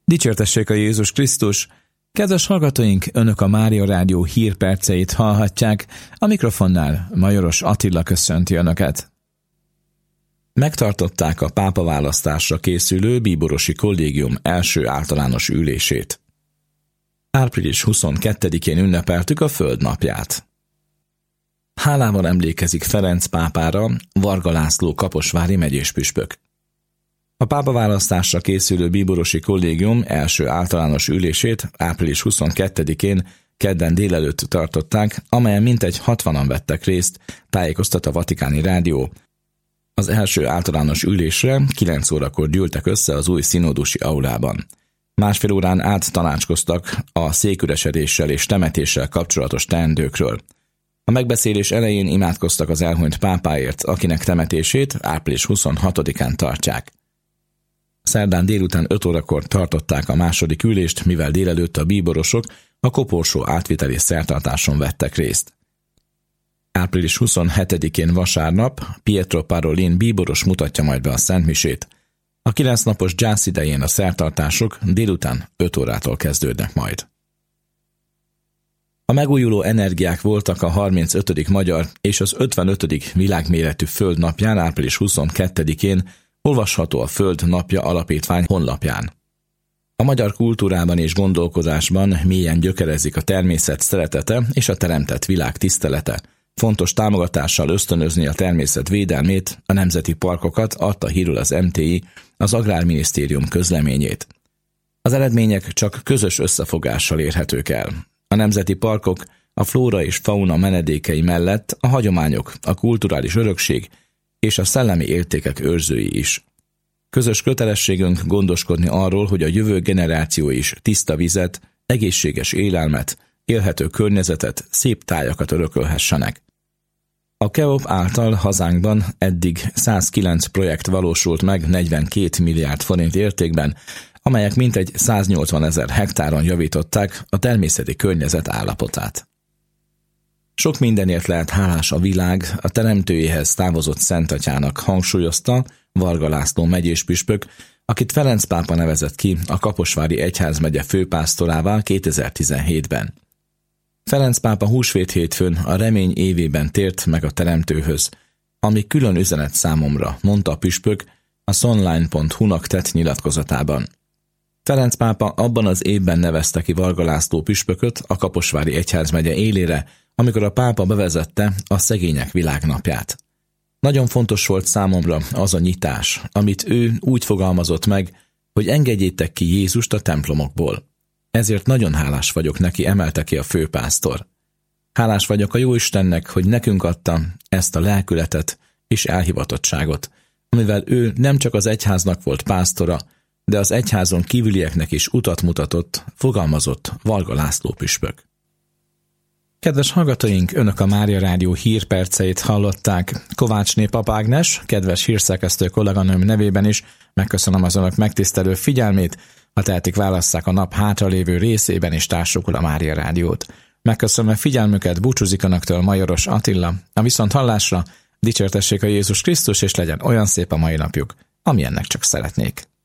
Dicsértessék a Jézus Krisztus! Kedves hallgatóink, Önök a Mária Rádió hírperceit hallhatják, a mikrofonnál Majoros Attila köszönti Önöket. Megtartották a pápaválasztásra készülő bíborosi kollégium első általános ülését. Április 22-én ünnepeltük a Földnapját. Hálával emlékezik Ferenc pápára Varga László kaposvári megyéspüspök. A pápaválasztásra készülő bíborosi kollégium első általános ülését április 22-én kedden délelőtt tartották, amelyen mintegy 60-an vettek részt, tájékoztat a Vatikáni Rádió. Az első általános ülésre 9 órakor gyűltek össze az új szinodusi aulában. Másfél órán át tanácskoztak a széküresedéssel és temetéssel kapcsolatos teendőkről. A megbeszélés elején imádkoztak az elhunyt pápáért, akinek temetését április 26-án tartják. Szerdán délután 5 órakor tartották a második ülést, mivel délelőtt a bíborosok a koporsó átviteli szertartáson vettek részt. Április 27-én vasárnap Pietro Parolin bíboros mutatja majd be a szentmisét. A 9 napos gyász idején a szertartások délután 5 órától kezdődnek majd. A megújuló energiák voltak a 35. magyar és az 55. világméretű Földnapján április 22-én, olvasható a Föld Napja Alapítvány honlapján. A magyar kultúrában és gondolkodásban mélyen gyökerezik a természet szeretete és a teremtett világ tisztelete. Fontos támogatással ösztönözni a természet védelmét, a nemzeti parkokat adta hírül az MTI, az Agrárminisztérium közleményét. Az eredmények csak közös összefogással érhetők el. A nemzeti parkok a flóra és fauna menedékei mellett a hagyományok, a kulturális örökség és a szellemi értékek őrzői is. Közös kötelességünk gondoskodni arról, hogy a jövő generáció is tiszta vizet, egészséges élelmet, élhető környezetet, szép tájakat örökölhessenek. A KEOP által hazánkban eddig 109 projekt valósult meg 42 milliárd forint értékben, amelyek mintegy 180 000 hektáron javították a természeti környezet állapotát. Sok mindenért lehet hálás a világ a teremtőjéhez távozott Szentatyának, hangsúlyozta Varga László megyéspüspök, akit Ferenc pápa nevezett ki a Kaposvári egyházmegye főpásztorává 2017-ben. Ferenc pápa húsvét hétfőn a remény évében tért meg a teremtőhöz, ami külön üzenet számomra, mondta a püspök a sonline.hu-nak tett nyilatkozatában. Ferenc pápa abban az évben nevezte ki Varga László püspököt a Kaposvári egyházmegye élére, amikor a pápa bevezette a Szegények Világnapját. Nagyon fontos volt számomra az a nyitás, amit ő úgy fogalmazott meg, hogy engedjétek ki Jézust a templomokból. Ezért nagyon hálás vagyok neki, emelte ki a főpásztor. Hálás vagyok a Jóistennek, hogy nekünk adta ezt a lelkületet és elhivatottságot, amivel ő nem csak az egyháznak volt pásztora, de az egyházon kívülieknek is utat mutatott, fogalmazott Varga László püspök. Kedves hallgatóink, Önök a Mária Rádió hírperceit hallották. Kovácsné Pap Ágnes, kedves hírszerkesztő kolléganőm nevében is megköszönöm az Önök megtisztelő figyelmét, ha tehetik, válasszák a nap hátralévő részében és társukul a Mária Rádiót. Megköszönöm a figyelmüket, búcsúzik Önöktől Majoros Attila. A viszonthallásra, dicsértessék a Jézus Krisztus, és legyen olyan szép a mai napjuk, amilyennek csak szeretnék.